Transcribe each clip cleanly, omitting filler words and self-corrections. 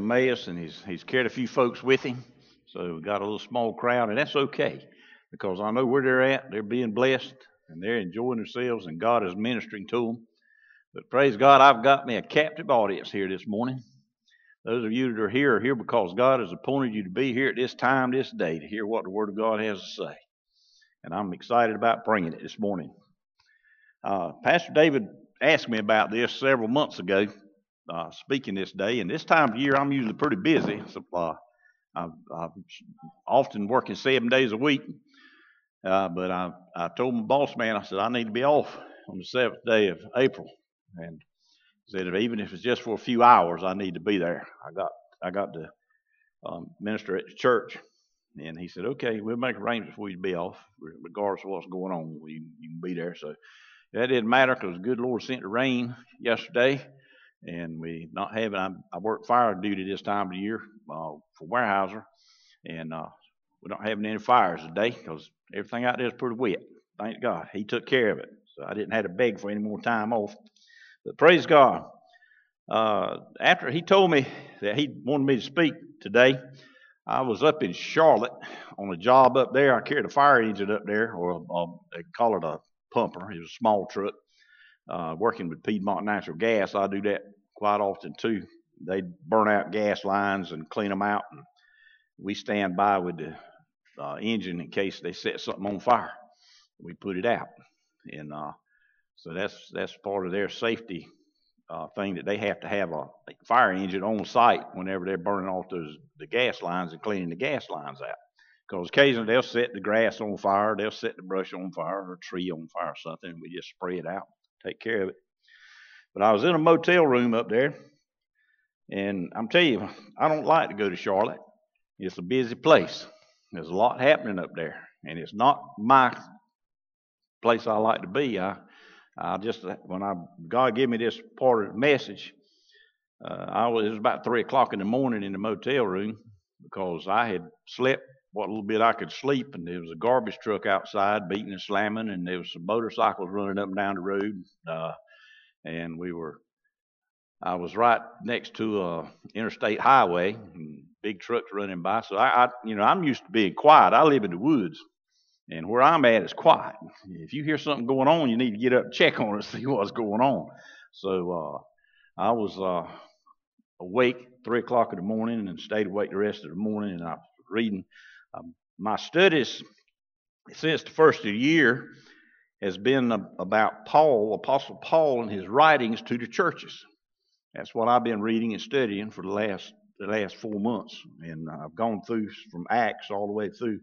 Emmaus, and he's carried a few folks with him. So we got a little small crowd, and that's okay because I know where they're at. They're being blessed, and they're enjoying themselves, and God is ministering to them. But praise God, I've got me a captive audience here this morning. Those of you that are here because God has appointed you to be here at this time, this day, to hear what the Word of God has to say. And I'm excited about bringing it this morning. Pastor David asked me about this several months ago, speaking this day. And this time of year, I'm usually pretty busy. So, I'm often working 7 days a week. But I told my boss man, I said, I need to be off on the 7th day of April. And said, even if it's just for a few hours, I need to be there. I got to minister at the church. And he said, okay, we'll make arrangements for you to be off, regardless of what's going on. You can be there. So that didn't matter because the good Lord sent the rain yesterday. And we not having, I work fire duty this time of the year for Weyerhaeuser. And we're not having any fires today because everything out there is pretty wet. Thank God. He took care of it. So I didn't have to beg for any more time off. But praise God. After he told me that he wanted me to speak today, I was up in Charlotte on a job up there. I carried a fire engine up there, or they call it a pumper. It was a small truck. Working with Piedmont Natural Gas, I do that quite often too. They burn out gas lines and clean them out, and we stand by with the engine in case they set something on fire. We put it out, and so that's part of their safety thing, that they have to have a fire engine on site whenever they're burning off the gas lines and cleaning the gas lines out. Because occasionally they'll set the grass on fire, they'll set the brush on fire, or a tree on fire or something, and we just spray it out, take care of it. But I was in a motel room up there, and I'm telling you, I don't like to go to Charlotte. It's a busy place. There's a lot happening up there, and it's not my place I like to be. God gave me this part of the message, it was about 3 o'clock in the morning in the motel room because I had slept what little bit I could sleep, and there was a garbage truck outside beating and slamming, and there was some motorcycles running up and down the road, and I was right next to a interstate highway, and big trucks running by. So I'm used to being quiet. I live in the woods. And where I'm at is quiet. If you hear something going on, you need to get up and check on it and see what's going on. So I was awake 3 o'clock in the morning and stayed awake the rest of the morning. And I was reading my studies since the first of the year has been about Paul, Apostle Paul, and his writings to the churches. That's what I've been reading and studying for the last 4 months. And I've gone through from Acts all the way through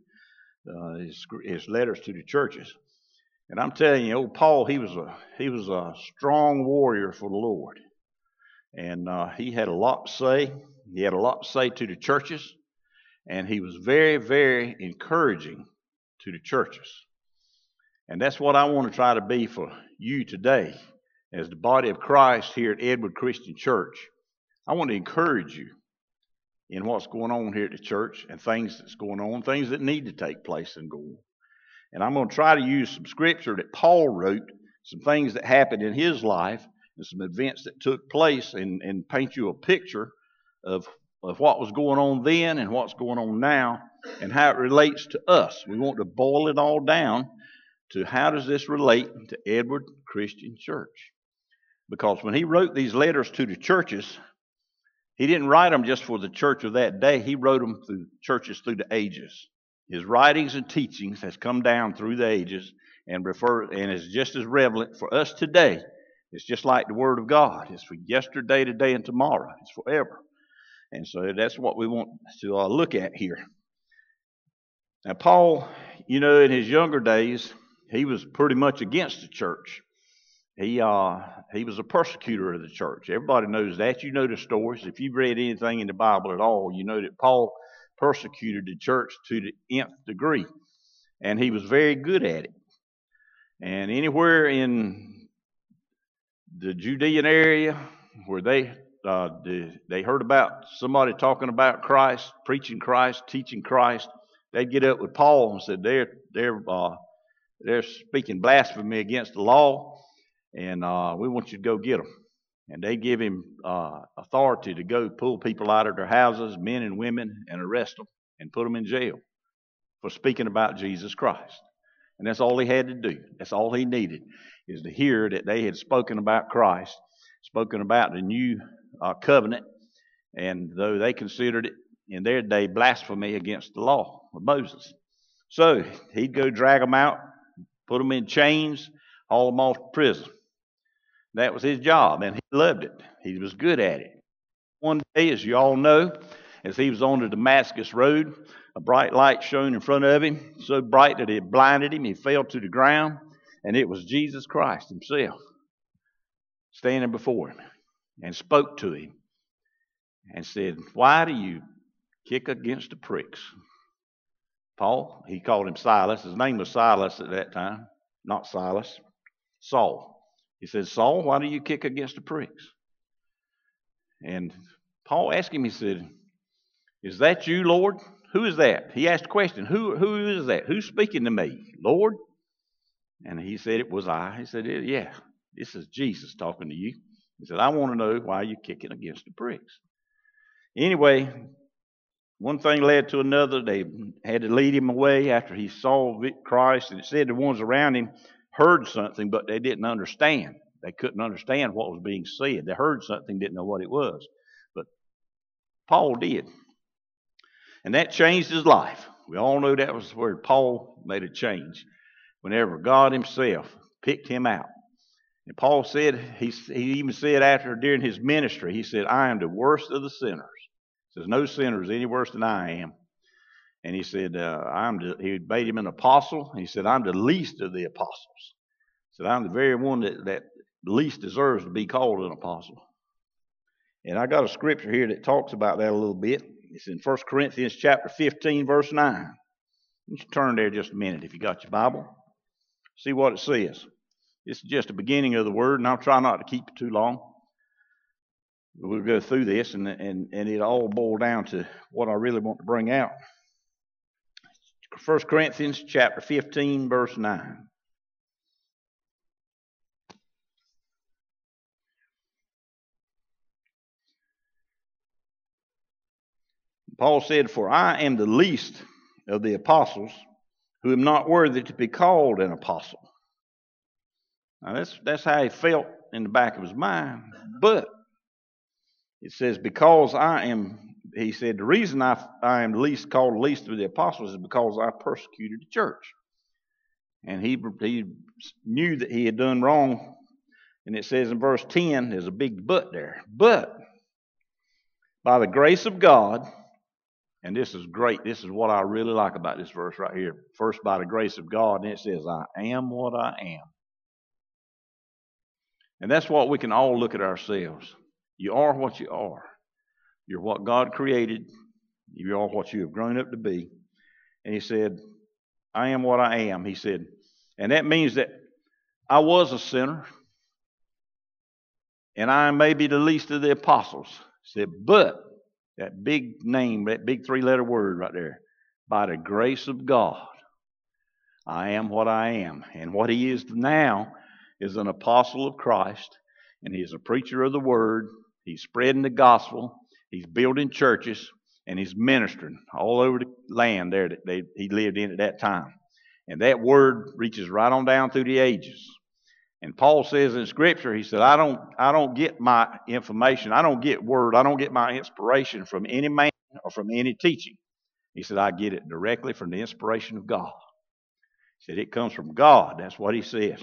his letters to the churches. And I'm telling you, old Paul, he was a strong warrior for the Lord. And he had a lot to say. He had a lot to say to the churches. And he was very, very encouraging to the churches. And that's what I want to try to be for you today as the body of Christ here at Edward Christian Church. I want to encourage you in what's going on here at the church and things that's going on, things that need to take place and go on. And I'm going to try to use some scripture that Paul wrote, some things that happened in his life, and some events that took place, and paint you a picture of what was going on then and what's going on now and how it relates to us. We want to boil it all down to how does this relate to Edward Christian Church. Because when he wrote these letters to the churches, he didn't write them just for the church of that day. He wrote them through churches through the ages. His writings and teachings has come down through the ages and is just as relevant for us today. It's just like the Word of God. It's for yesterday, today, and tomorrow. It's forever. And so that's what we want to look at here. Now, Paul, in his younger days, he was pretty much against the church. He was a persecutor of the church. Everybody knows that. You know the stories. If you've read anything in the Bible at all, you know that Paul persecuted the church to the nth degree. And he was very good at it. And anywhere in the Judean area where they heard about somebody talking about Christ, preaching Christ, teaching Christ, they'd get up with Paul and said they're speaking blasphemy against the law. And we want you to go get them. And they give him authority to go pull people out of their houses, men and women, and arrest them and put them in jail for speaking about Jesus Christ. And that's all he had to do. That's all he needed, is to hear that they had spoken about Christ, spoken about the new covenant, and though they considered it in their day blasphemy against the law of Moses. So he'd go drag them out, put them in chains, haul them off to prison. That was his job, and he loved it. He was good at it. One day, as you all know, as he was on the Damascus Road, a bright light shone in front of him, so bright that it blinded him. He fell to the ground, and it was Jesus Christ himself standing before him and spoke to him and said, "Why do you kick against the pricks?" Paul, he called him Silas. His name was Silas at that time, not Silas, Saul. He said, "Saul, why do you kick against the pricks?" And Paul asked him, he said, "Is that you, Lord?" Who is that? He asked the question, who is that? Who's speaking to me, Lord? And he said, "It was I." He said, "Yeah, this is Jesus talking to you." He said, "I want to know why you're kicking against the pricks." Anyway, one thing led to another. They had to lead him away after he saw Christ. And it said the ones around him heard something, but they didn't understand. They couldn't understand what was being said. They heard something, didn't know what it was. But Paul did. And that changed his life. We all know that was where Paul made a change, whenever God himself picked him out. And Paul said, he even said during his ministry, he said, "I am the worst of the sinners." He says, "No sinner is any worse than I am." And he said, he made him an apostle. He said, "I'm the least of the apostles." He said, "I'm the very one that least deserves to be called an apostle." And I got a scripture here that talks about that a little bit. It's in 1 Corinthians chapter 15, verse 9. You should turn there just a minute if you got your Bible. See what it says. This is just the beginning of the word, and I'll try not to keep it too long. We'll go through this, and it all boils down to what I really want to bring out. 1 Corinthians chapter 15, verse 9. Paul said, "For I am the least of the apostles, who am not worthy to be called an apostle." Now that's how he felt in the back of his mind. But it says, because he said, the reason I am called the least of the apostles is because I persecuted the church. And he knew that he had done wrong. And it says in verse 10, there's a big but there. But by the grace of God, and this is great. This is what I really like about this verse right here. First, by the grace of God, and it says, "I am what I am." And that's what we can all look at ourselves. You are what you are. You're what God created. You are what you have grown up to be. And he said, "I am what I am." He said, and that means that I was a sinner, and I may be the least of the apostles. He said, but that big name, that big three-letter word right there, by the grace of God, I am what I am. And what he is now is an apostle of Christ, and he's a preacher of the word. He's spreading the gospel. He's building churches, and he's ministering all over the land there that he lived in at that time. And that word reaches right on down through the ages. And Paul says in Scripture, he said, I don't get my information, I don't get my inspiration from any man or from any teaching. He said, I get it directly from the inspiration of God. He said, it comes from God. That's what he says.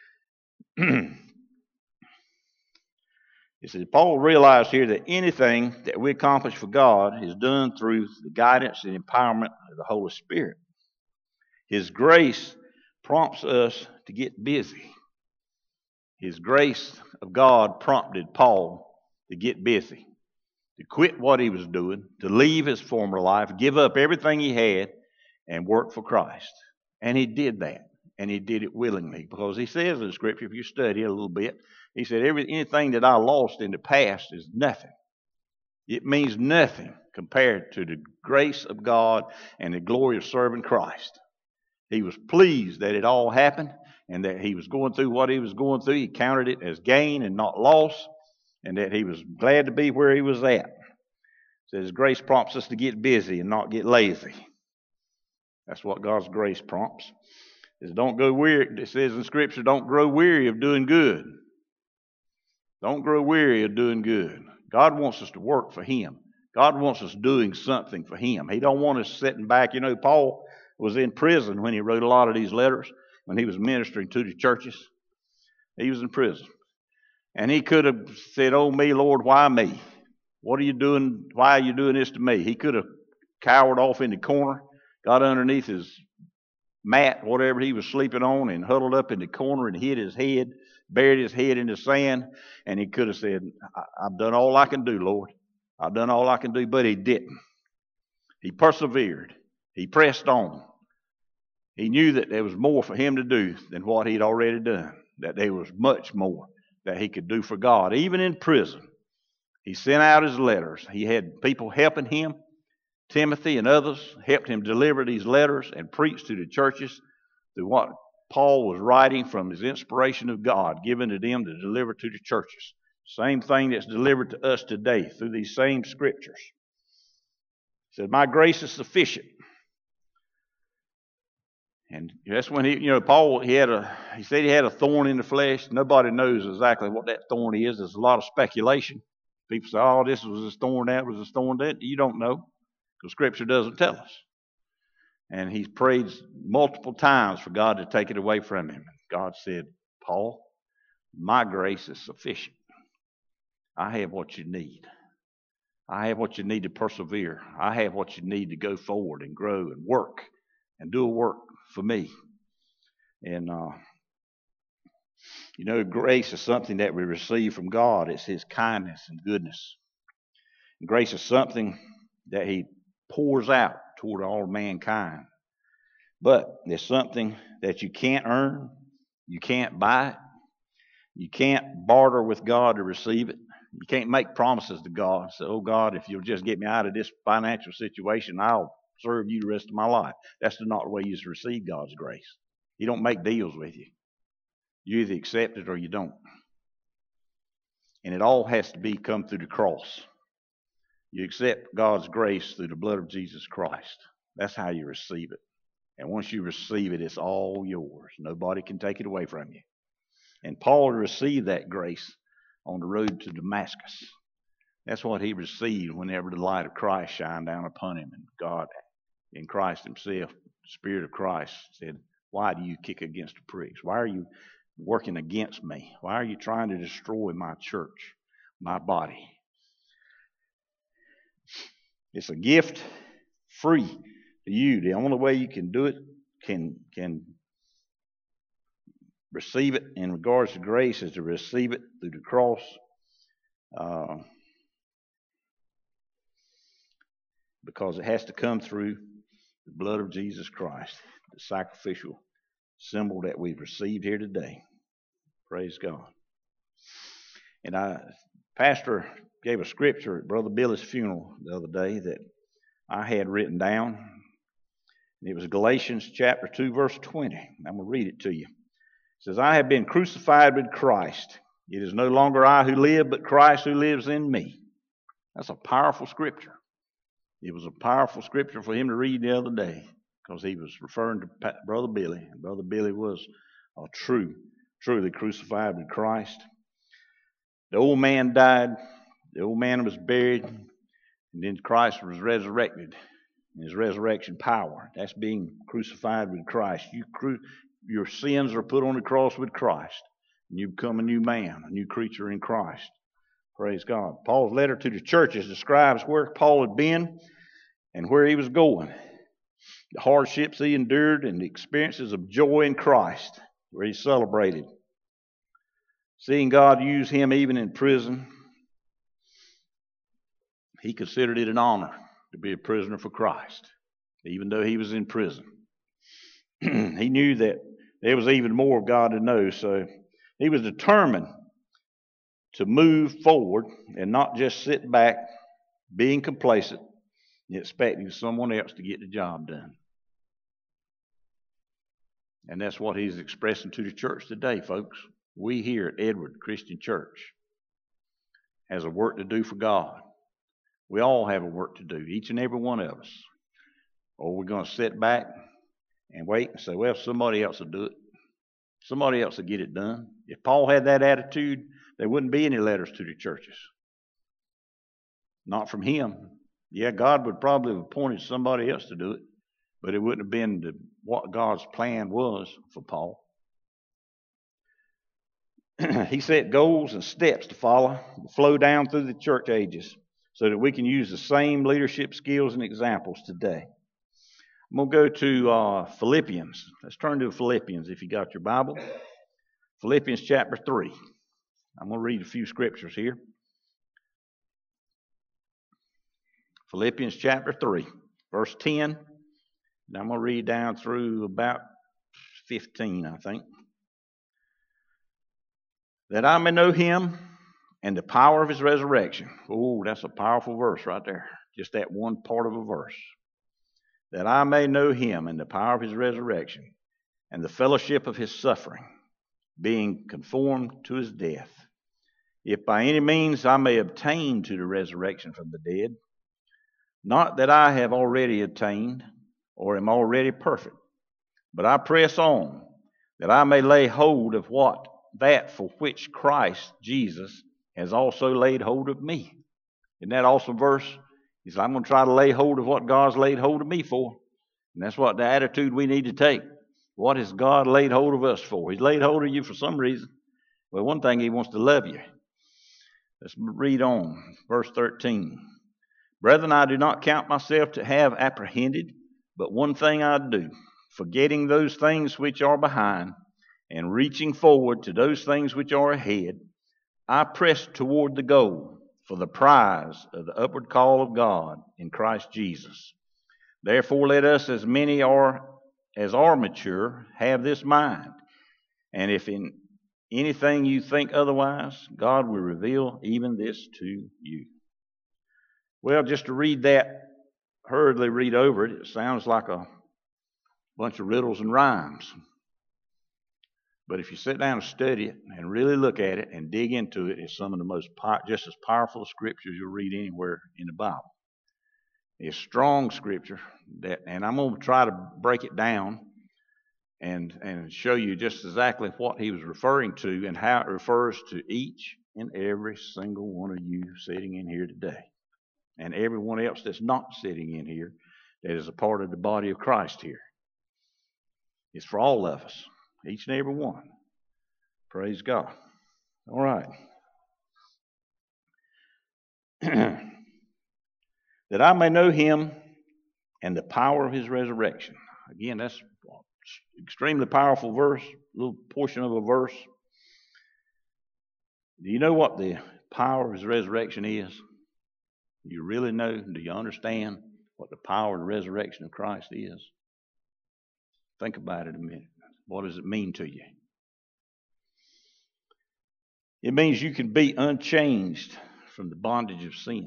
He said, Paul realized here that anything that we accomplish for God is done through the guidance and empowerment of the Holy Spirit. His grace prompts us to get busy. His grace of God prompted Paul to get busy, to quit what he was doing, to leave his former life, give up everything he had, and work for Christ. And he did that, and he did it willingly, because he says in the Scripture, if you study it a little bit, he said, anything that I lost in the past is nothing. It means nothing compared to the grace of God and the glory of serving Christ. He was pleased that it all happened, and that he was going through what he was going through. He counted it as gain and not loss. and that he was glad to be where he was at. Says grace prompts us to get busy and not get lazy. That's what God's grace prompts. It says don't go weary. It says in Scripture, don't grow weary of doing good. Don't grow weary of doing good. God wants us to work for Him. God wants us doing something for Him. He don't want us sitting back. You know, Paul was in prison when he wrote a lot of these letters, when he was ministering to the churches. He was in prison. And he could have said, oh me, Lord, why me? What are you doing? Why are you doing this to me? He could have cowered off in the corner, got underneath his mat, whatever he was sleeping on, and huddled up in the corner and hid his head, buried his head in the sand, and he could have said, I've done all I can do, Lord. I've done all I can do, but he didn't. He persevered. He pressed on. He knew that there was more for him to do than what he'd already done, that there was much more that he could do for God. Even in prison, he sent out his letters. He had people helping him. Timothy and others helped him deliver these letters and preach to the churches through what Paul was writing from his inspiration of God, given to them to deliver to the churches. Same thing that's delivered to us today through these same scriptures. He said, my grace is sufficient. And that's when Paul, he said he had a thorn in the flesh. Nobody knows exactly what that thorn is. There's a lot of speculation. People say, oh, this was his thorn, that was his thorn, that. You don't know, because Scripture doesn't tell us. And he's prayed multiple times for God to take it away from him. God said, Paul, my grace is sufficient. I have what you need. I have what you need to persevere. I have what you need to go forward and grow and work and do a work for me. And, grace is something that we receive from God. It's His kindness and goodness. And grace is something that He pours out toward all mankind. But it's something that you can't earn. You can't buy it. You can't barter with God to receive it. You can't make promises to God. Say, oh God, if you'll just get me out of this financial situation, I'll serve you the rest of my life. That's not the way you receive God's grace. He don't make deals with you. You either accept it or you don't. And it all has to come through the cross. You accept God's grace through the blood of Jesus Christ. That's how you receive it. And once you receive it, it's all yours. Nobody can take it away from you. And Paul received that grace on the road to Damascus. That's what he received whenever the light of Christ shined down upon him. And God, in Christ Himself, the Spirit of Christ, said, why do you kick against the pricks? Why are you working against me? Why are you trying to destroy my church, my body? It's a gift free to you. The only way you can do it, can receive it in regards to grace, is to receive it through the cross. Because it has to come through the blood of Jesus Christ, the sacrificial symbol that we've received here today. Praise God. And Pastor gave a scripture at Brother Billy's funeral the other day that I had written down. And it was Galatians chapter 2, verse 20. I'm going to read it to you. It says, I have been crucified with Christ. It is no longer I who live, but Christ who lives in me. That's a powerful scripture. It was a powerful scripture for him to read the other day, because he was referring to Brother Billy. And Brother Billy was truly crucified with Christ. The old man died. The old man was buried. And then Christ was resurrected. And His resurrection power. That's being crucified with Christ. Your sins are put on the cross with Christ. And you become a new man, a new creature in Christ. Praise God. Paul's letter to the churches describes where Paul had been and where he was going. The hardships he endured and the experiences of joy in Christ, where he celebrated. Seeing God use him even in prison, he considered it an honor to be a prisoner for Christ, even though he was in prison. He knew that there was even more of God to know, so he was determined to move forward and not just sit back, being complacent, and expecting someone else to get the job done. And that's what he's expressing to the church today, folks. We here at Edward Christian Church has a work to do for God. We all have a work to do, each and every one of us. Or we're going to sit back and wait and say, well, somebody else will do it. Somebody else will get it done. If Paul had that attitude, there wouldn't be any letters to the churches. Not from him. Yeah, God would probably have appointed somebody else to do it, but it wouldn't have been what God's plan was for Paul. He set goals and steps to follow, to flow down through the church ages so that we can use the same leadership skills and examples today. I'm going to go to Philippians. Let's turn to Philippians if you got your Bible. Philippians chapter 3. I'm going to read a few scriptures here. Philippians chapter 3, verse 10. And I'm going to read down through about 15, I think. That I may know him and the power of his resurrection. Oh, that's a powerful verse right there. Just that one part of a verse. That I may know him and the power of his resurrection and the fellowship of his suffering, being conformed to his death. If by any means I may obtain to the resurrection from the dead. Not that I have already attained or am already perfect, but I press on that I may lay hold of that for which Christ Jesus has also laid hold of me. Isn't that awesome verse? He said, I'm going to try to lay hold of what God's laid hold of me for. And that's what the attitude we need to take. What has God laid hold of us for? He's laid hold of you for some reason. Well, one thing, he wants to love you. Let's read on. Verse 13. Brethren, I do not count myself to have apprehended, but one thing I do, forgetting those things which are behind, and reaching forward to those things which are ahead, I press toward the goal for the prize of the upward call of God in Christ Jesus. Therefore let us, as many as are mature, have this mind. And if in anything you think otherwise, God will reveal even this to you. Well, just to read that, hurriedly read over it, it sounds like a bunch of riddles and rhymes. But if you sit down and study it and really look at it and dig into it, it's some of the most just as powerful scriptures you'll read anywhere in the Bible. It's strong scripture, and I'm going to try to break it down and show you just exactly what he was referring to and how it refers to each and every single one of you sitting in here today. And everyone else that's not sitting in here that is a part of the body of Christ here. It's for all of us, each and every one. Praise God. All right. That I may know him and the power of his resurrection. Again, that's extremely powerful verse, a little portion of a verse. Do you know what the power of his resurrection is? Do you really know? Do you understand what the power of the resurrection of Christ is? Think about it a minute. What does it mean to you? It means you can be unchanged from the bondage of sin.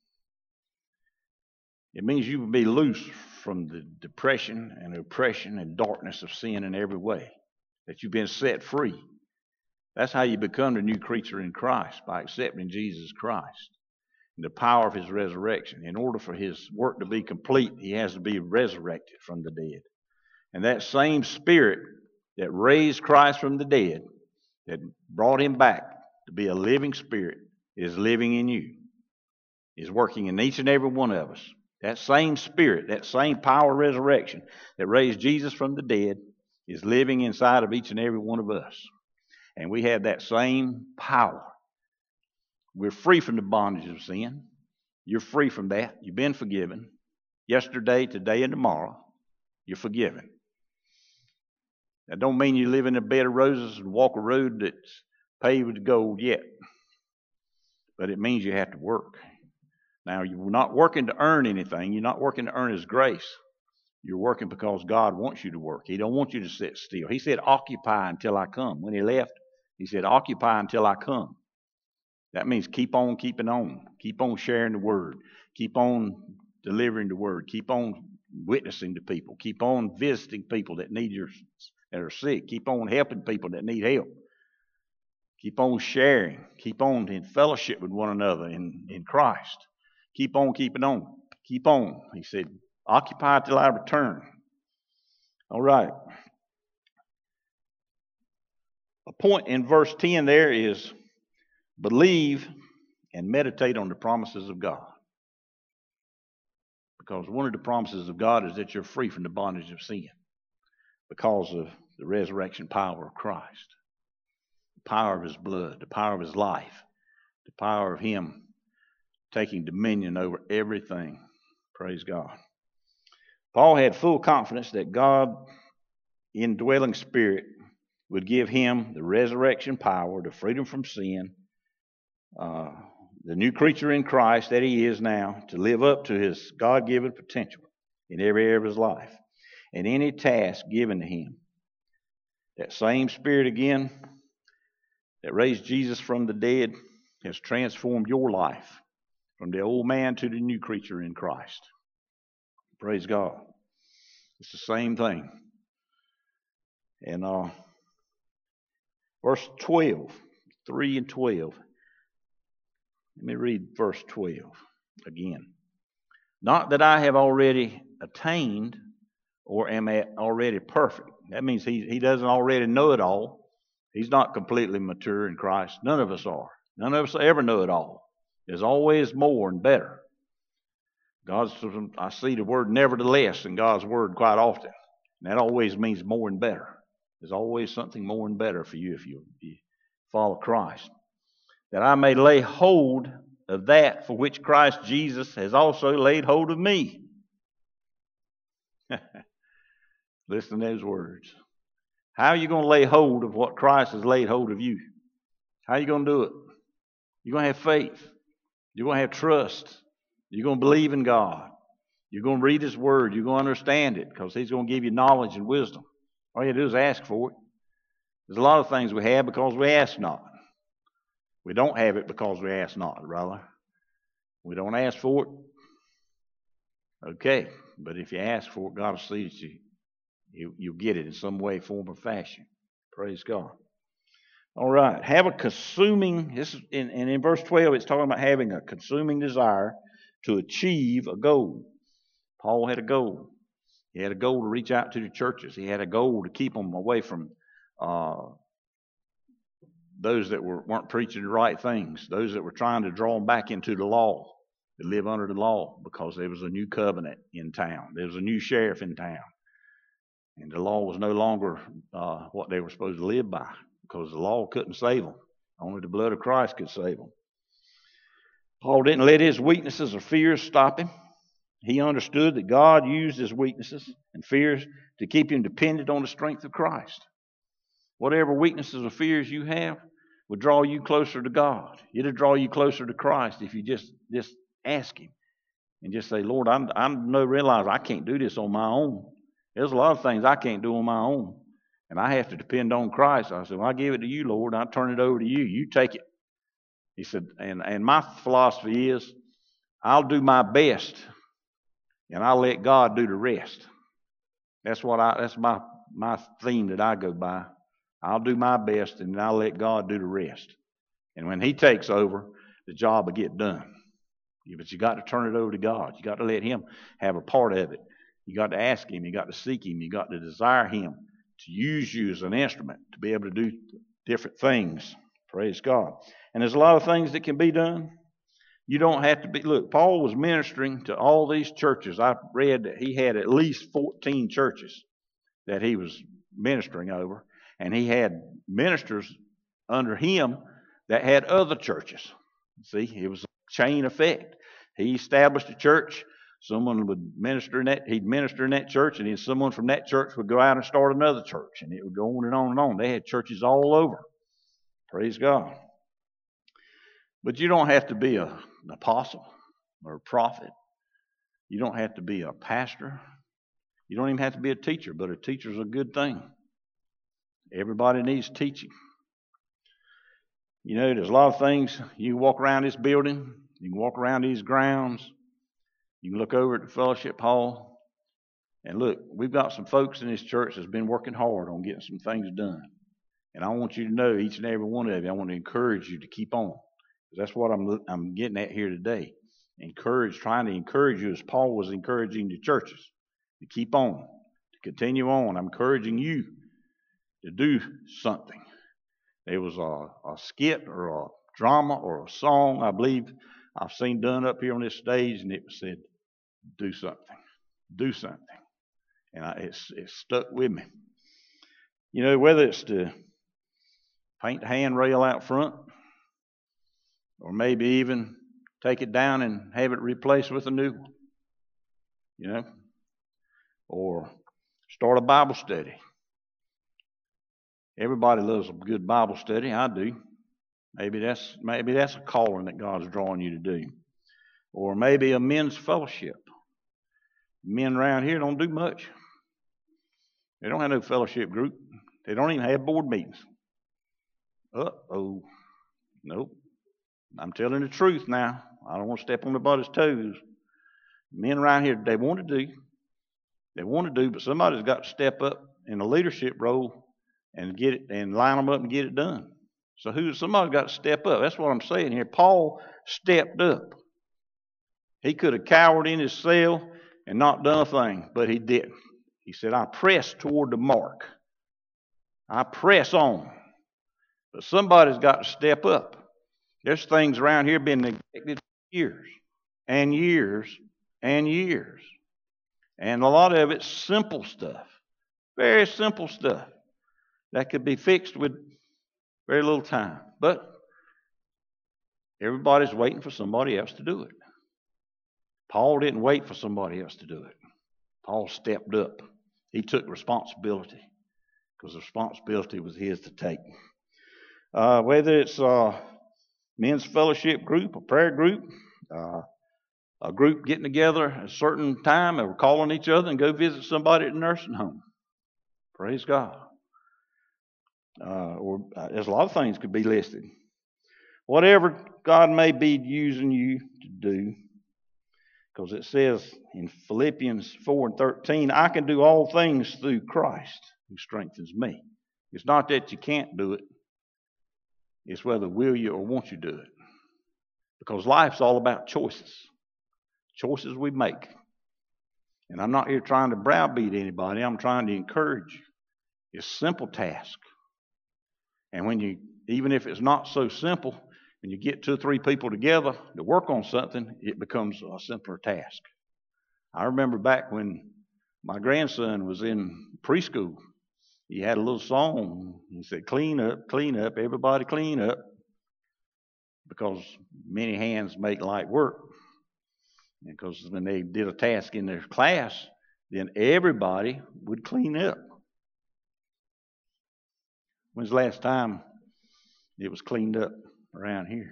It means you can be loose from the depression and oppression and darkness of sin in every way. That you've been set free. That's how you become the new creature in Christ, by accepting Jesus Christ. And the power of his resurrection. In order for his work to be complete, he has to be resurrected from the dead. And that same spirit that raised Christ from the dead, that brought him back to be a living spirit, is living in you. Is working in each and every one of us. That same spirit, that same power of resurrection that raised Jesus from the dead is living inside of each and every one of us. And we have that same power. We're free from the bondage of sin. You're free from that. You've been forgiven. Yesterday, today, and tomorrow, you're forgiven. That don't mean you live in a bed of roses and walk a road that's paved with gold yet. But it means you have to work. Now, you're not working to earn anything. You're not working to earn his grace. You're working because God wants you to work. He don't want you to sit still. He said, occupy until I come. When he left, he said, occupy until I come. That means keep on keeping on. Keep on sharing the word. Keep on delivering the word. Keep on witnessing to people. Keep on visiting people that are sick. Keep on helping people that need help. Keep on sharing. Keep on in fellowship with one another in Christ. Keep on keeping on. Keep on. He said, occupy till I return. All right. A point in verse 10 there is believe and meditate on the promises of God. Because one of the promises of God is that you're free from the bondage of sin because of the resurrection power of Christ. The power of his blood, the power of his life, the power of him taking dominion over everything. Praise God. Paul had full confidence that God, indwelling spirit, would give him the resurrection power, the freedom from sin, the new creature in Christ that he is now, to live up to his God-given potential in every area of his life and any task given to him. That same spirit again that raised Jesus from the dead has transformed your life from the old man to the new creature in Christ. Praise God. It's the same thing. And verse 12, 3 and 12. Let me read verse 12 again. Not that I have already attained or am already perfect. That means he doesn't already know it all. He's not completely mature in Christ. None of us are. None of us ever know it all. There's always more and better. I see the word nevertheless in God's word quite often. And that always means more and better. There's always something more and better for you if you follow Christ. That I may lay hold of that for which Christ Jesus has also laid hold of me. Listen to those words. How are you going to lay hold of what Christ has laid hold of you? How are you going to do it? You're going to have faith. You're going to have trust. You're going to believe in God. You're going to read his word. You're going to understand it because he's going to give you knowledge and wisdom. All you do is ask for it. There's a lot of things we have because we ask not. We don't have it because we ask not, rather. We don't ask for it. Okay, but if you ask for it, God will see that you'll get it in some way, form, or fashion. Praise God. All right, have a consuming, and in verse 12, it's talking about having a consuming desire to achieve a goal. Paul had a goal. He had a goal to reach out to the churches. He had a goal to keep them away from those that weren't preaching the right things, those that were trying to draw them back into the law, to live under the law, because there was a new covenant in town. There was a new sheriff in town. And the law was no longer what they were supposed to live by, because the law couldn't save them. Only the blood of Christ could save them. Paul didn't let his weaknesses or fears stop him. He understood that God used his weaknesses and fears to keep him dependent on the strength of Christ. Whatever weaknesses or fears you have will draw you closer to God. It'll draw you closer to Christ if you just ask him and just say, Lord, realize I can't do this on my own. There's a lot of things I can't do on my own. And I have to depend on Christ. I said, well, I give it to you, Lord. I turn it over to you. You take it. He said, and my philosophy is, I'll do my best, and I'll let God do the rest. That's my theme that I go by. I'll do my best, and I'll let God do the rest. And when he takes over, the job will get done. But you got to turn it over to God. You got to let him have a part of it. You got to ask him. You got to seek him. You got to desire him to use you as an instrument to be able to do different things. Praise God. And there's a lot of things that can be done. You don't have to be. Look, Paul was ministering to all these churches. I read that he had at least 14 churches that he was ministering over. And he had ministers under him that had other churches. See, it was a chain effect. He established a church. Someone would minister in that. He'd minister in that church, and then someone from that church would go out and start another church, and it would go on and on and on. They had churches all over. Praise God. But you don't have to be an apostle or a prophet. You don't have to be a pastor. You don't even have to be a teacher, but a teacher's a good thing. Everybody needs teaching. You know, there's a lot of things. You can walk around this building. You can walk around these grounds. You can look over at the fellowship hall. And look, we've got some folks in this church that's been working hard on getting some things done. And I want you to know, each and every one of you, I want to encourage you to keep on. That's what I'm getting at here today. Trying to encourage you as Paul was encouraging the churches to keep on, to continue on. I'm encouraging you to do something. There was a skit or a drama or a song, I believe, I've seen done up here on this stage, and it said, do something. Do something. And it's stuck with me. You know, whether it's to paint the handrail out front, or maybe even take it down and have it replaced with a new one, you know, or start a Bible study. Everybody loves a good Bible study. I do. Maybe that's a calling that God's drawing you to do. Or maybe a men's fellowship. Men around here don't do much. They don't have no fellowship group. They don't even have board meetings. Uh-oh. Nope. I'm telling the truth now. I don't want to step on nobody's toes. Men around here, they want to do, but somebody's got to step up in a leadership role and get it and line them up and get it done. So somebody's got to step up. That's what I'm saying here. Paul stepped up. He could have cowered in his cell and not done a thing, but he didn't. He said, I press toward the mark. I press on. But somebody's got to step up. There's things around here been neglected for years and years and years. And a lot of it's simple stuff. Very simple stuff that could be fixed with very little time. But everybody's waiting for somebody else to do it. Paul didn't wait for somebody else to do it. Paul stepped up. He took responsibility because the responsibility was his to take. Whether it's a men's fellowship group, a prayer group, a group getting together at a certain time or calling each other and go visit somebody at a nursing home. Praise God. There's a lot of things could be listed. Whatever God may be using you to do, because it says in Philippians 4:13, I can do all things through Christ who strengthens me. It's not that you can't do it. It's whether will you or won't you do it. Because life's all about choices. Choices we make. And I'm not here trying to browbeat anybody. I'm trying to encourage you. It's a simple task. And even if it's not so simple, when you get 2 or 3 people together to work on something, it becomes a simpler task. I remember back when my grandson was in preschool, he had a little song. He said, clean up, everybody clean up. Because many hands make light work. Because when they did a task in their class, then everybody would clean up. When's the last time it was cleaned up around here?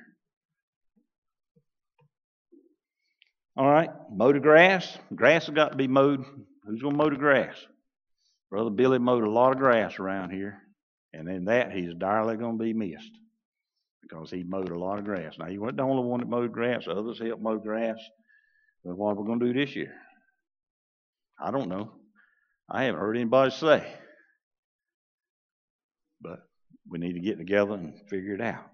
All right, mow the grass. Grass has got to be mowed. Who's going to mow the grass? Brother Billy mowed a lot of grass around here. And in that, he's direly going to be missed. Because he mowed a lot of grass. Now, he wasn't the only one that mowed grass. Others helped mow grass. But what are we going to do this year? I don't know. I haven't heard anybody say. But we need to get together and figure it out.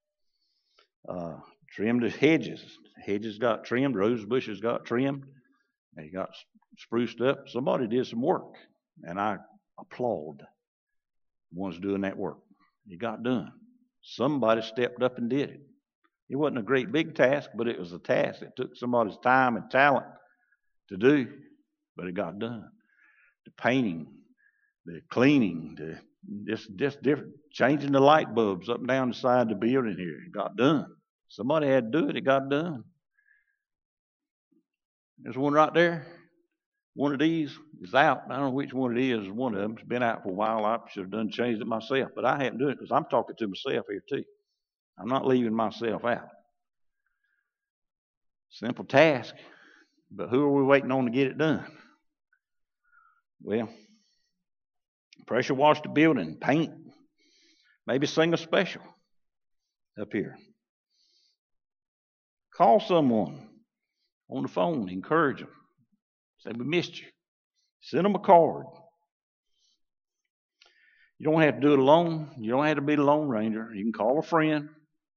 Trim the hedges. Hedges got trimmed. Rose bushes got trimmed. They got spruced up. Somebody did some work. And I applaud the ones doing that work. It got done. Somebody stepped up and did it. It wasn't a great big task, but it was a task that took somebody's time and talent to do, but it got done. The painting, the cleaning, just different, changing the light bulbs up and down the side of the building here, it got done. Somebody had to do it, it got done. There's one right there. One of these is out. I don't know which one it is. One of them. It's been out for a while. I should have done changed it myself, but I haven't done it because I'm talking to myself here too. I'm not leaving myself out. Simple task, but who are we waiting on to get it done? Well, pressure wash the building, paint, maybe sing a special up here. Call someone on the phone, encourage them. Say, we missed you. Send them a card. You don't have to do it alone. You don't have to be the Lone Ranger. You can call a friend.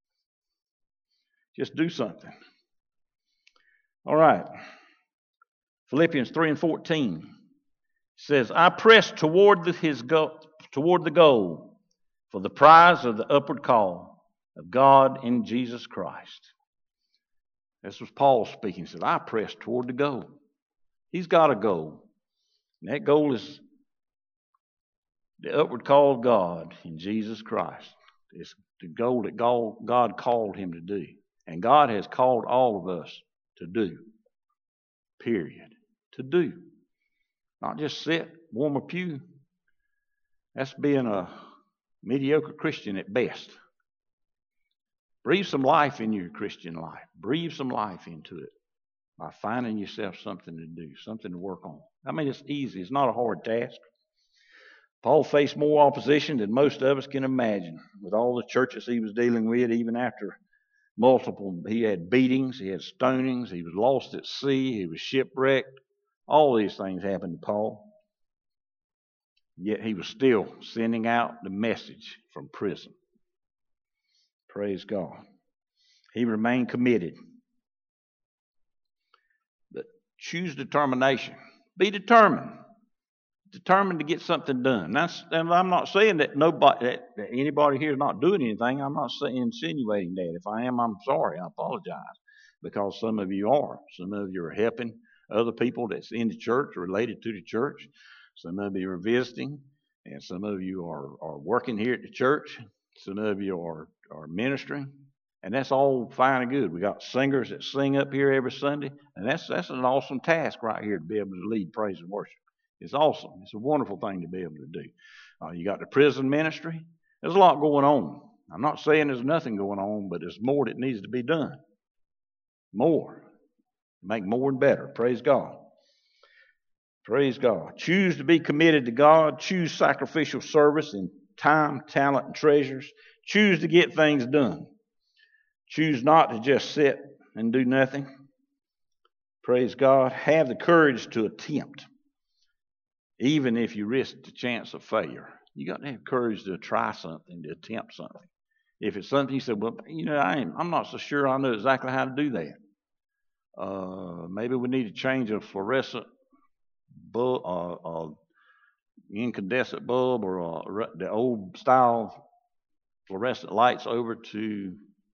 Just do something. All right. Philippians 3:14 says, I press toward the goal for the prize of the upward call of God in Jesus Christ. This was Paul speaking. He said, I press toward the goal. He's got a goal. And that goal is the upward call of God in Jesus Christ. It's the goal that God called him to do. And God has called all of us to do. Period. To do. Not just sit, warm a pew. That's being a mediocre Christian at best. Breathe some life in your Christian life. Breathe some life into it by finding yourself something to do, something to work on. I mean, it's easy. It's not a hard task. Paul faced more opposition than most of us can imagine with all the churches he was dealing with, even after multiple. He had beatings, he had stonings, he was lost at sea, he was shipwrecked. All these things happened to Paul. Yet he was still sending out the message from prison. Praise God. He remained committed. But choose determination. Be determined. Determined to get something done. And I'm not saying that that anybody here is not doing anything. I'm not insinuating that. If I am, I'm sorry. I apologize. Because some of you are. Some of you are helping other people that's in the church, related to the church. Some of you are visiting. And some of you are working here at the church. Some of you are ministering. And that's all fine and good. We got singers that sing up here every Sunday. And that's an awesome task right here to be able to lead praise and worship. It's awesome. It's a wonderful thing to be able to do. You got the prison ministry. There's a lot going on. I'm not saying there's nothing going on, but there's more that needs to be done. More. Make more and better. Praise God. Praise God. Choose to be committed to God. Choose sacrificial service in time, talent, and treasures. Choose to get things done. Choose not to just sit and do nothing. Praise God. Have the courage to attempt. Even if you risk the chance of failure. You got to have courage to try something, to attempt something. If it's something you said, well, I'm not so sure I know exactly how to do that. Maybe we need to change a fluorescent bulb, incandescent bulb, or the old style fluorescent lights over to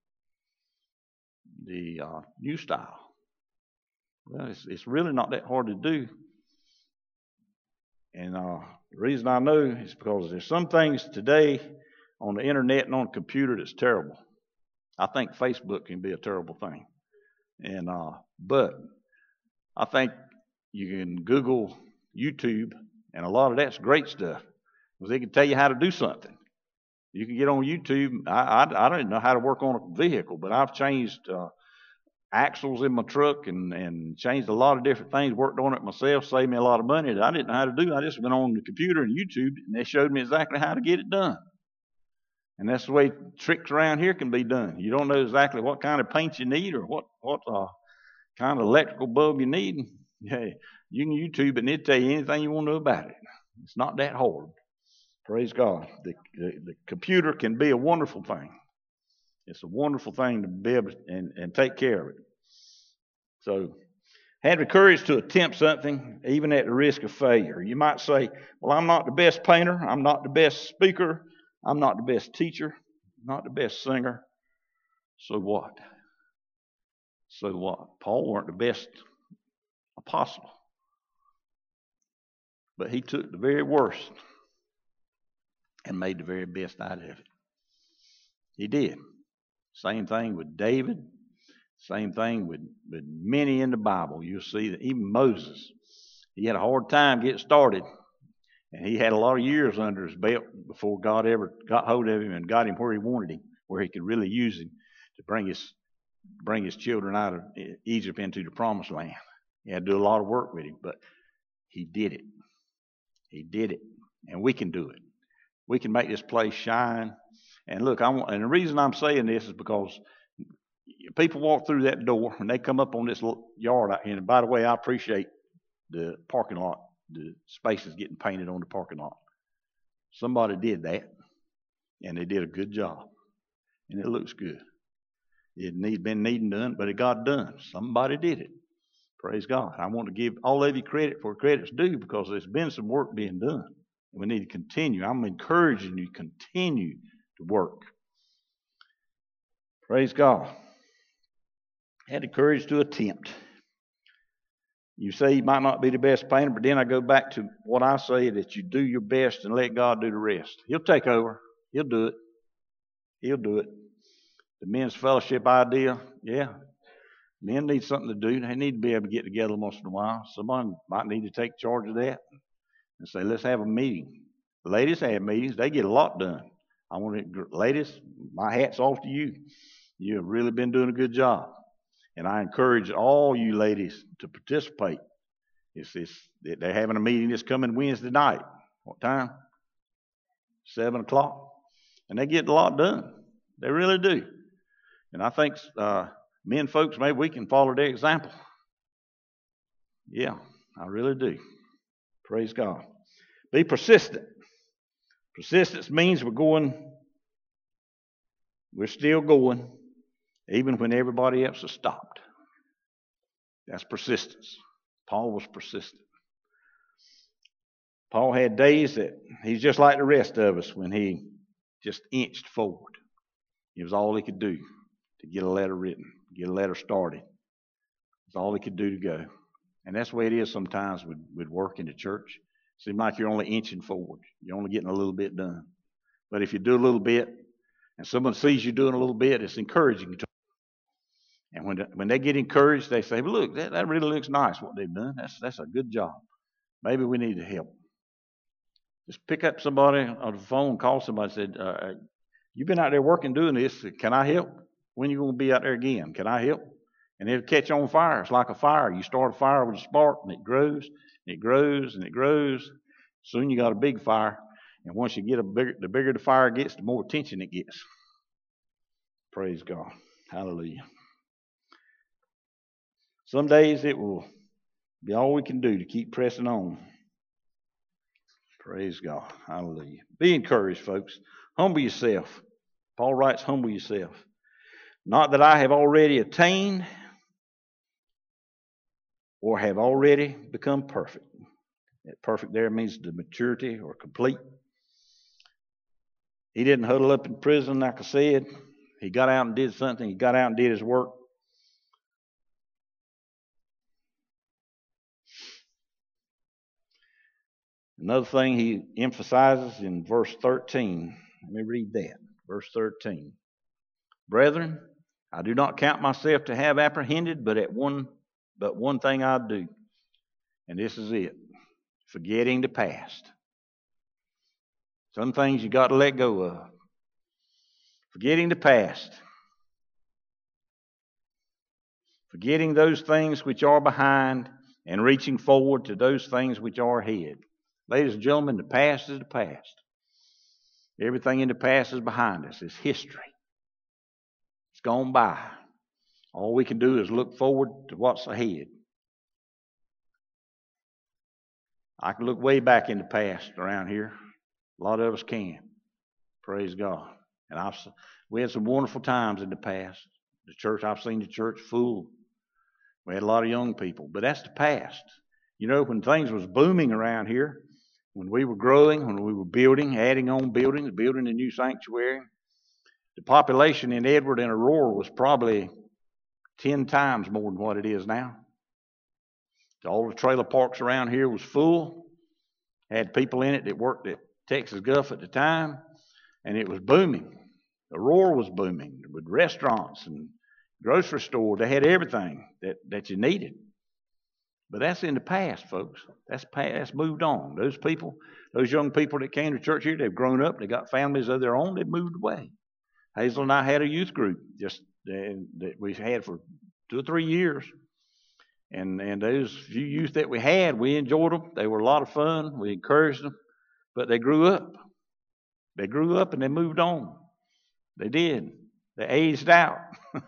the new style. Well, it's really not that hard to do. And the reason I know is because there's some things today on the internet and on the computer that's terrible. I think Facebook can be a terrible thing. And but I think you can Google YouTube, and a lot of that's great stuff because they can tell you how to do something. You can get on YouTube. I don't know how to work on a vehicle, but I've changed axles in my truck and changed a lot of different things, worked on it myself, saved me a lot of money that I didn't know how to do. I just went on the computer and YouTube, and they showed me exactly how to get it done. And that's the way tricks around here can be done. You don't know exactly what kind of paint you need or what kind of electrical bulb you need. Yeah, you can YouTube it and it'll tell you anything you want to know about it. It's not that hard. Praise God. The computer can be a wonderful thing. It's a wonderful thing to be able to, and take care of it. So, have the courage to attempt something, even at the risk of failure. You might say, well, I'm not the best painter. I'm not the best speaker. I'm not the best teacher. I'm not the best singer. So what? So what? Paul weren't the best apostle. But he took the very worst and made the very best out of it. He did. Same thing with David. Same thing with many in the Bible. You'll see that even Moses, he had a hard time getting started. And he had a lot of years under his belt before God ever got hold of him and got him where he wanted him, where he could really use him to bring his children out of Egypt into the promised land. He had to do a lot of work with him, but he did it. He did it. And we can do it. We can make this place shine. And look, and the reason I'm saying this is because people walk through that door and they come up on this yard out here. And by the way, I appreciate the parking lot, the spaces getting painted on the parking lot. Somebody did that, and they did a good job, and it looks good. It been needing done, but it got done. Somebody did it. Praise God. I want to give all of you credit for credit's due, because there's been some work being done. We need to continue. I'm encouraging you to continue to work. Praise God. I had the courage to attempt. You say you might not be the best painter, but then I go back to what I say, that you do your best and let God do the rest. He'll take over. He'll do it. He'll do it. The men's fellowship idea, yeah. Men need something to do. They need to be able to get together once in a while. Someone might need to take charge of that and say, let's have a meeting. The ladies have meetings. They get a lot done. I want to, ladies, my hat's off to you. You have really been doing a good job. And I encourage all you ladies to participate. They're having a meeting this coming Wednesday night. What time? 7 o'clock. And they get a lot done. They really do. And I think men folks, maybe we can follow their example. Yeah, I really do. Praise God. Be persistent. Persistence means we're still going, even when everybody else has stopped. That's persistence. Paul was persistent. Paul had days that he's just like the rest of us, when he just inched forward. It was all he could do to get a letter written, get a letter started. It's all he could do to go. And that's the way it is sometimes with work in the church. Seems like you're only inching forward. You're only getting a little bit done. But if you do a little bit, and someone sees you doing a little bit, it's encouraging to them. And when they get encouraged, they say, well, look, that really looks nice what they've done. That's a good job. Maybe we need to help. Just pick up somebody on the phone, call somebody, and said, you've been out there working doing this. Can I help? When are you going to be out there again? Can I help? And it'll catch on fire. It's like a fire. You start a fire with a spark, and it grows, and it grows, and it grows. Soon you got a big fire. And once you get the bigger the fire gets, the more attention it gets. Praise God. Hallelujah. Some days it will be all we can do to keep pressing on. Praise God. Hallelujah. Be encouraged, folks. Humble yourself. Paul writes, humble yourself. Not that I have already attained or have already become perfect. That perfect there means the maturity or complete. He didn't huddle up in prison, like I said. He got out and did something. He got out and did his work. Another thing he emphasizes in verse 13. Let me read that. Verse 13. Brethren, I do not count myself to have apprehended, but one thing I do. And this is it. Forgetting the past. Some things you got to let go of. Forgetting the past. Forgetting those things which are behind and reaching forward to those things which are ahead. Ladies and gentlemen, the past is the past. Everything in the past is behind us. It's history. It's gone by. All we can do is look forward to what's ahead. I can look way back in the past around here. A lot of us can. Praise God. And we had some wonderful times in the past. I've seen the church full. We had a lot of young people. But that's the past. You know, when things was booming around here, when we were growing, when we were building, adding on buildings, building a new sanctuary, the population in Edward and Aurora was probably 10 times more than what it is now. All the trailer parks around here was full. Had people in it that worked at Texas Gulf at the time, and it was booming. Aurora was booming with restaurants and grocery stores. They had everything that you needed. But that's in the past, folks. That's moved on. Those people, those young people that came to church here, they've grown up. They got families of their own. They've moved away. Hazel and I had a youth group that we had for 2 or 3 years. And those few youth that we had, we enjoyed them. They were a lot of fun. We encouraged them. But they grew up. They grew up and they moved on. They did. They aged out.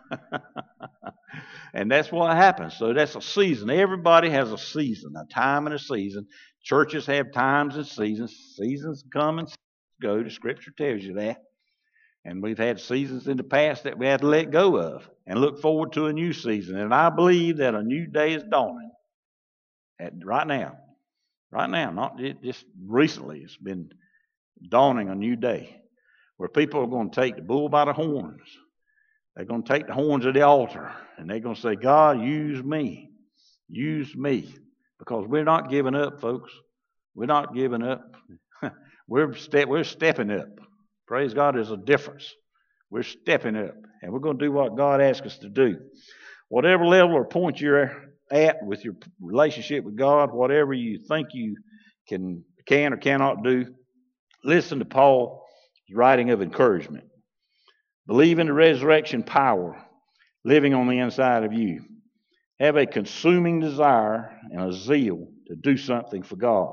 And that's what happens. So that's a season. Everybody has a season, a time and a season. Churches have times and seasons. Seasons come and go. The Scripture tells you that. And we've had seasons in the past that we had to let go of and look forward to a new season. And I believe that a new day is dawning right now. Right now, not just recently. It's been dawning a new day where people are going to take the bull by the horns. They're going to take the horns of the altar and they're going to say, God, use me. Use me. Because we're not giving up, folks. We're not giving up. We're stepping up. Praise God, there's a difference. We're stepping up, and we're going to do what God asks us to do. Whatever level or point you're at with your relationship with God, whatever you think you can or cannot do, listen to Paul's writing of encouragement. Believe in the resurrection power living on the inside of you. Have a consuming desire and a zeal to do something for God.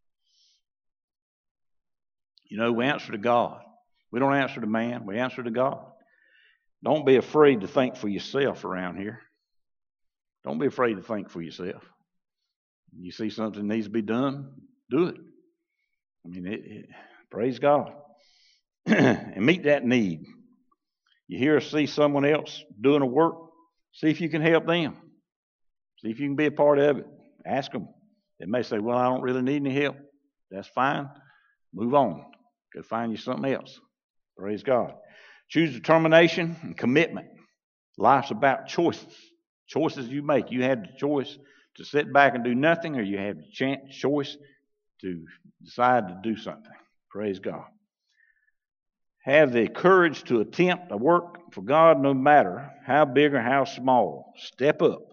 You know, we answer to God. We don't answer to man. We answer to God. Don't be afraid to think for yourself around here. Don't be afraid to think for yourself. You see something needs to be done, do it. I mean, praise God. And meet that need. You hear or see someone else doing a work, see if you can help them. See if you can be a part of it. Ask them. They may say, well, I don't really need any help. That's fine. Move on. Go find you something else. Praise God. Choose determination and commitment. Life's about choices. Choices you make. You had the choice to sit back and do nothing, or you had the choice to decide to do something. Praise God. Have the courage to attempt a work for God no matter how big or how small. Step up.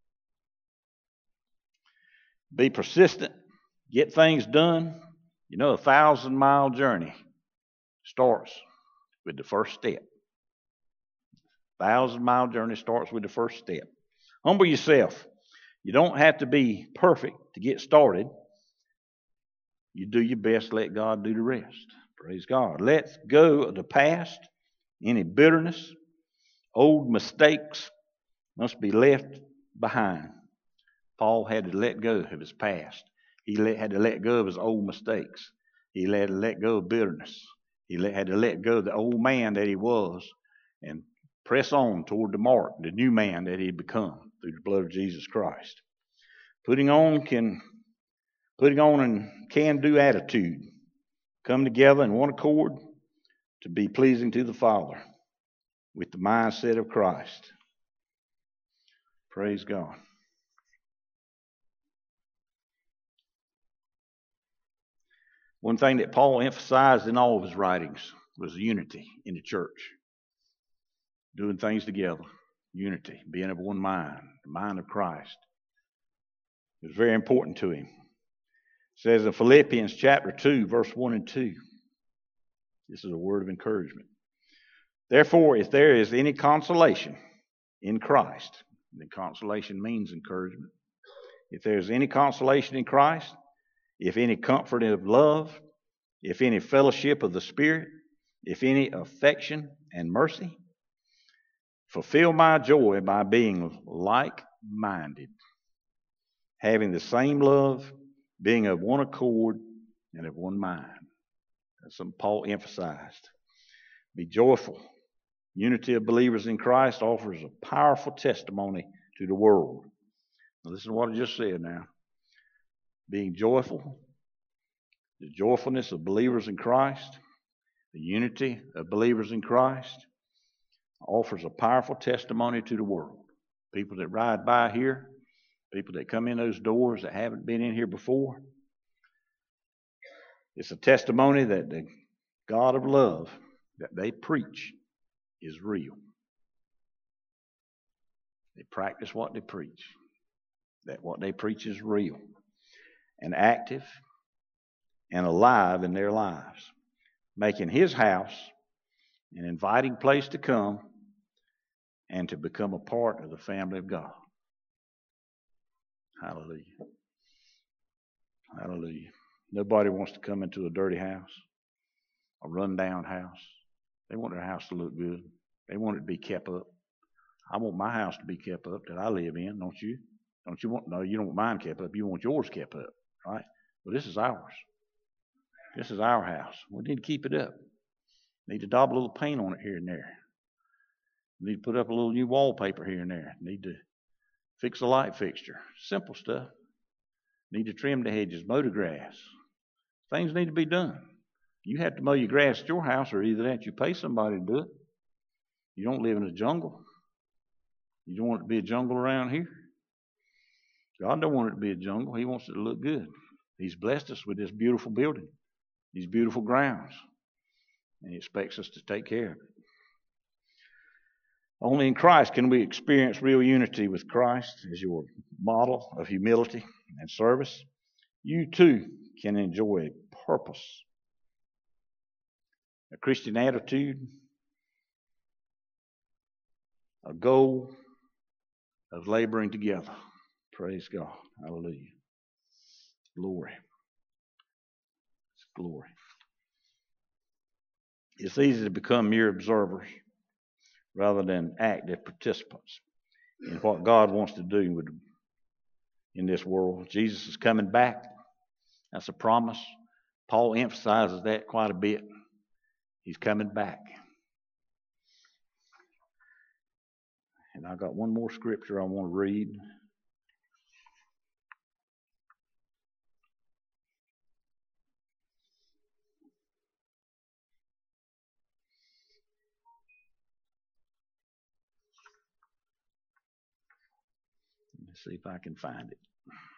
Be persistent. Get things done. You know, a 1,000-mile journey starts with the first step. 1,000-mile journey starts with the first step. Humble yourself. You don't have to be perfect to get started. You do your best, let God do the rest. Praise God. Let go of the past, any bitterness, old mistakes must be left behind. Paul had to let go of his past. He had to let go of his old mistakes. He had to let go of bitterness. He had to let go of the old man that he was and press on toward the mark, the new man that he had become through the blood of Jesus Christ. Putting on and can-do attitude. Come together in one accord to be pleasing to the Father with the mindset of Christ. Praise God. One thing that Paul emphasized in all of his writings was unity in the church. Doing things together. Unity. Being of one mind. The mind of Christ. It was very important to him. It says in Philippians chapter 2, verse 1 and 2. This is a word of encouragement. Therefore, if there is any consolation in Christ, then consolation means encouragement. If there is any consolation in Christ, if any comfort of love, if any fellowship of the Spirit, if any affection and mercy, fulfill my joy by being like-minded, having the same love, being of one accord and of one mind. That's something Paul emphasized. Be joyful. Unity of believers in Christ offers a powerful testimony to the world. Now listen to what I just said now. Being joyful, the joyfulness of believers in Christ, the unity of believers in Christ offers a powerful testimony to the world. People that ride by here, people that come in those doors that haven't been in here before. It's a testimony that the God of love that they preach is real. They practice what they preach. That what they preach is real and active and alive in their lives, making His house an inviting place to come and to become a part of the family of God. Hallelujah. Hallelujah. Nobody wants to come into a dirty house, a run-down house. They want their house to look good. They want it to be kept up. I want my house to be kept up that I live in, don't you? No, you don't want mine kept up. You want yours kept up, right? Well, this is ours. This is our house. We need to keep it up. Need to daub a little paint on it here and there. Need to put up a little new wallpaper here and there. Need to fix a light fixture. Simple stuff. Need to trim the hedges, mow the grass. Things need to be done. You have to mow your grass at your house, or either that you pay somebody to do it. You don't live in a jungle. You don't want it to be a jungle around here. God don't want it to be a jungle. He wants it to look good. He's blessed us with this beautiful building, these beautiful grounds, and He expects us to take care of it. Only in Christ can we experience real unity with Christ as your model of humility and service. You too can enjoy a purpose, a Christian attitude, a goal of laboring together. Praise God. Hallelujah. Glory. It's glory. It's easy to become mere observers rather than active participants in what God wants to do in this world. Jesus is coming back. That's a promise. Paul emphasizes that quite a bit. He's coming back. And I've got one more scripture I want to read. Let's see if I can find it.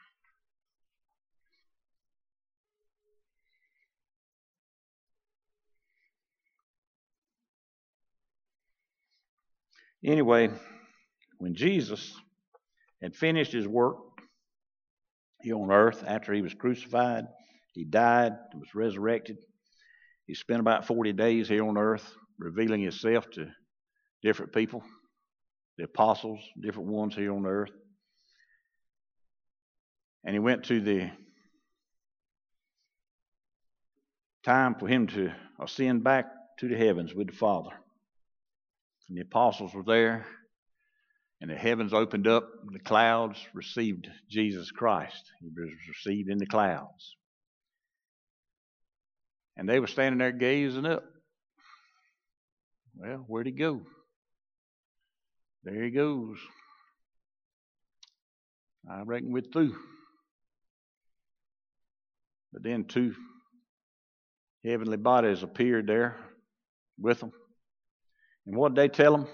Anyway, when Jesus had finished His work here on earth after He was crucified, He died, was resurrected. He spent about 40 days here on earth revealing Himself to different people, the apostles, different ones here on earth. And He went to the time for Him to ascend back to the heavens with the Father. And the apostles were there, and the heavens opened up, and the clouds received Jesus Christ. He was received in the clouds. And they were standing there gazing up. Well, where'd He go? There He goes. I reckon we're through. But then two heavenly bodies appeared there with them. And what did they tell them?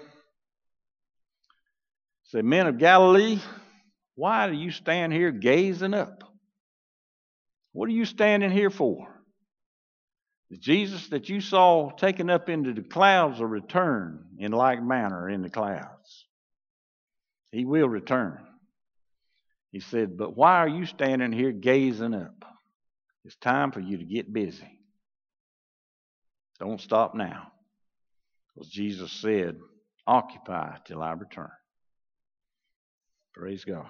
Say, men of Galilee, why do you stand here gazing up? What are you standing here for? The Jesus that you saw taken up into the clouds will return in like manner in the clouds. He will return. He said, but why are you standing here gazing up? It's time for you to get busy. Don't stop now. Because Jesus said, occupy till I return. Praise God.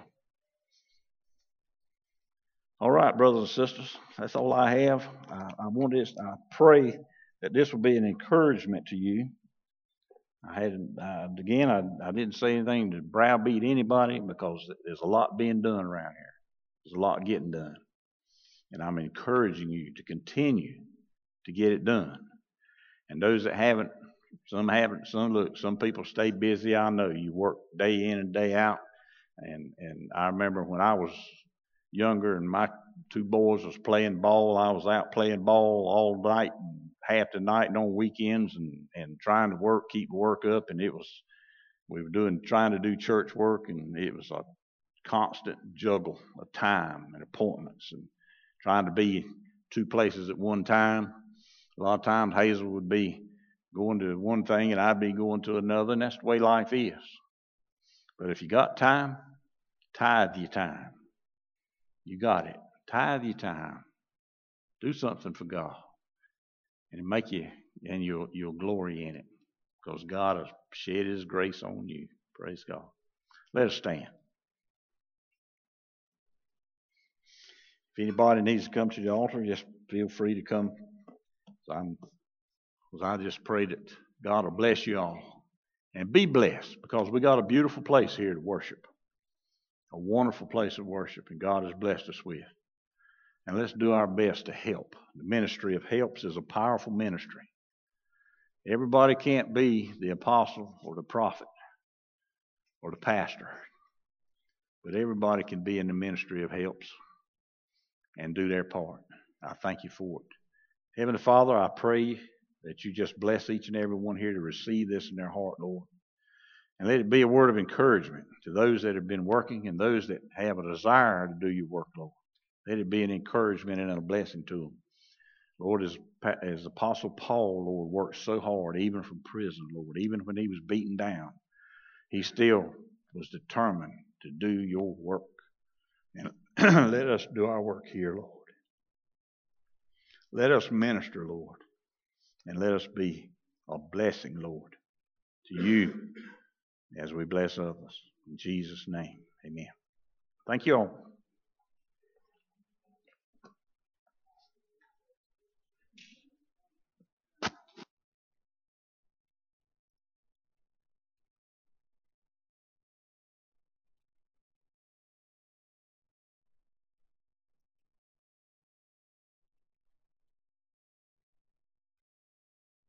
All right, brothers and sisters, that's all I have. I pray that this will be an encouragement to you. I didn't say anything to browbeat anybody because there's a lot being done around here. There's a lot getting done. And I'm encouraging you to continue to get it done. And those that haven't, some people stay busy. I know you work day in and day out. And I remember when I was younger and my two boys was playing ball, I was out playing ball all night, half the night and on weekends and trying to keep work up. And we were trying to do church work, and it was a constant juggle of time and appointments and trying to be two places at one time. A lot of times Hazel would be going to one thing and I'd be going to another, and that's the way life is. But if you got time, tithe your time. You got it. Tithe your time. Do something for God. And you'll glory in it. Because God has shed His grace on you. Praise God. Let us stand. If anybody needs to come to the altar, just feel free to come. Because I just pray that God will bless you all. And be blessed, because we got a beautiful place here to worship. A wonderful place of worship, and God has blessed us with. And let's do our best to help. The ministry of helps is a powerful ministry. Everybody can't be the apostle or the prophet or the pastor, but everybody can be in the ministry of helps and do their part. I thank you for it. Heavenly Father, I pray that you just bless each and every one here to receive this in their heart, Lord. And let it be a word of encouragement to those that have been working and those that have a desire to do your work, Lord. Let it be an encouragement and a blessing to them. Lord, as Apostle Paul, Lord, worked so hard, even from prison, Lord, even when he was beaten down, he still was determined to do your work. And let us do our work here, Lord. Let us minister, Lord, and let us be a blessing, Lord, to you as we bless others. In Jesus' name, amen. Thank you all.